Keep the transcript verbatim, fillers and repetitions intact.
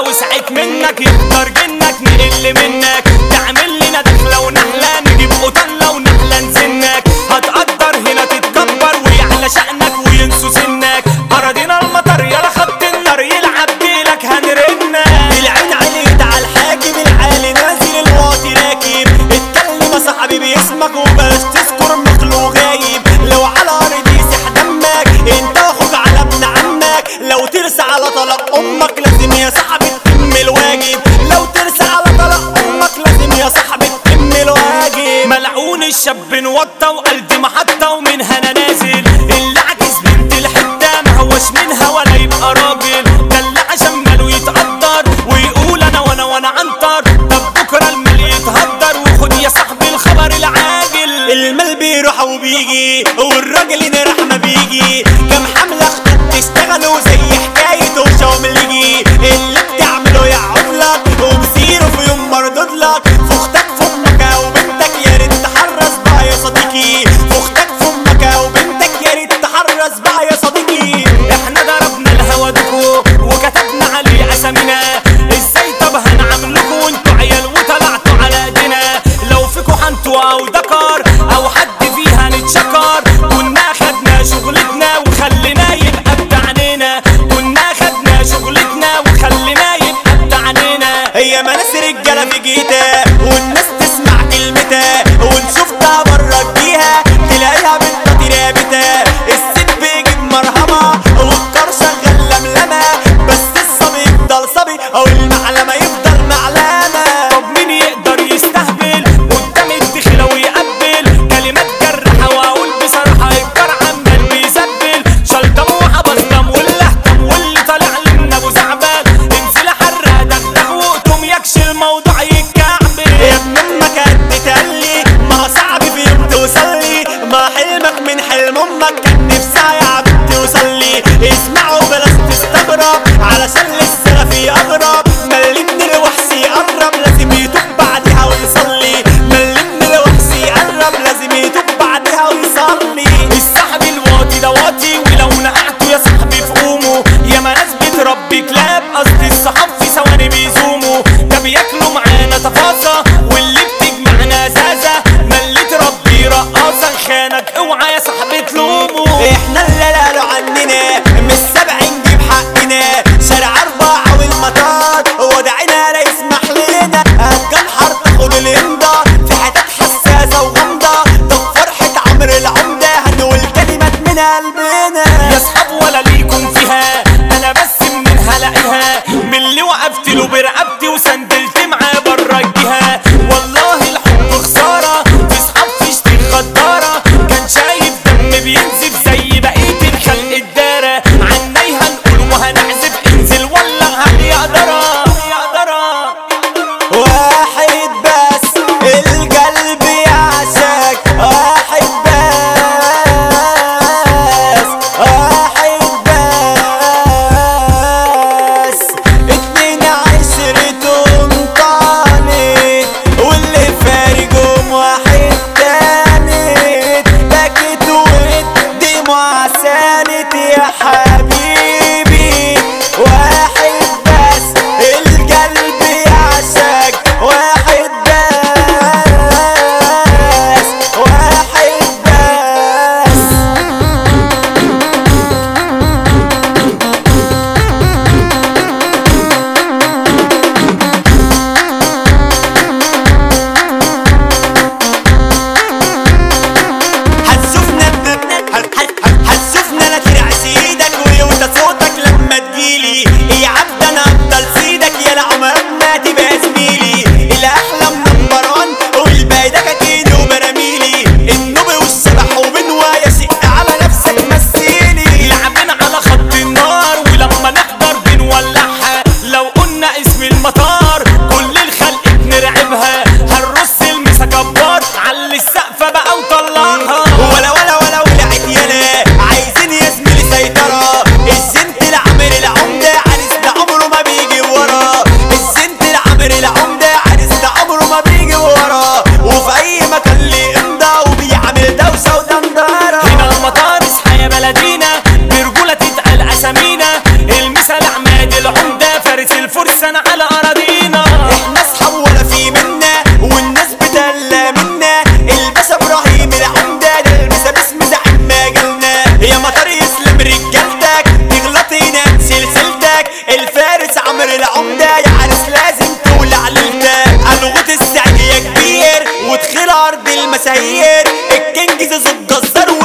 وسعك منك يقدر جنك نقل منك، تعمل لنا دخله ونحله نجيب قطله ونحله نزنك، هتقدر هنا تتكبر ويعلى شأنك وينسوا سنك، اراضينا المطر يلا خط النار يلعب جيلك هنرنك، بالعين عليك على الحاجب العالي نازل الواطي راكب، اتكلم يا صاحبي باسمك وبلاش تذكر مخلوق غايب، لو على ارض يسيح دمك انت اخوك على ابن عمك، لو ترسى على طلاق امك لازم يا صاحبي تتم الواجب، لو ترسى على طلاق امك لازم يا صاحبي تتم الواجب. ملعون الشاب نوطى وقلبي محطة ومنها انا نازل، اللي عكس بنت الحتة ما هوش منها ولا يبقى راجل، ده اللي عشان ماله يتقدر ويقول انا وانا وانا عنتر، طب بكرة المال يتهدر وخد يا صاحبي الخبر العاجل. المال بيروح وبيجي والراجل هنا راح ما بيجي، كم حملة اختك تشتغلوا زي حكاية وشاوم يجي، اللي بتعمله يعود لك ومصيره في يوم مردود لك، في اختك في امك او بنتك يا ريت تحرص بقى يا صديقي، في اختك في امك او بنتك يا ريت تحرص بقى يا صديقي. احنا ضربنا الهوا دكو وكتبنا عليه اسامينا، ازاي طب هنعاملكوا وانتوا عيال وطلعتوا على ايدينا، لو فيكوا حنتوا او دكار او حد فيها نتشكر، كنا خدنا شغلتنا وخلينا يبقى بتعنينا، كنا خدنا شغلتنا وخلينا يبقى بتعنينا. هي مناس رجاله في جيتها والناس تسمع كلمتها، ونشوفتها بره جيها تلاقيها بنت رابتها، الست بيجيب مرهمه والكار شغال لملمه، بس الصبي يفضل صبي او المعلمه يفضل معلمه. طب مين يقدر يستهبل قدام الدخله ويقبل كلمات جرحه واقول بصراحه الجار عمال بيسبل، شلطم وحبطم واللي اهتم واللي طالع لنا ابو زعبل، انزل حرق دغدغ وقتم يكش الموضوع يتكعبل. يا ابن امك قد تقلي ما صعب في يوم توصلي، ما حلمك من حلم امك كان نفسها يا عبد توصلي، اسمعوا بلاش تستغرب علشان لسه في اغرب، سنة على اراضينا. احنا اصحاب ولا في منا والناس بتلا منا. الباشا ابراهيم العمدة نلبسها باسم زعيم مجالنا. يا مطر يسلم رجالتك تغلط هنا سلسلتك. الفارس عمرو العمدة يا عرس لازم تولع ليلتك. الغوت السعيد يا كبير وادخل ارض المشاهير. الكينج زازو الجزار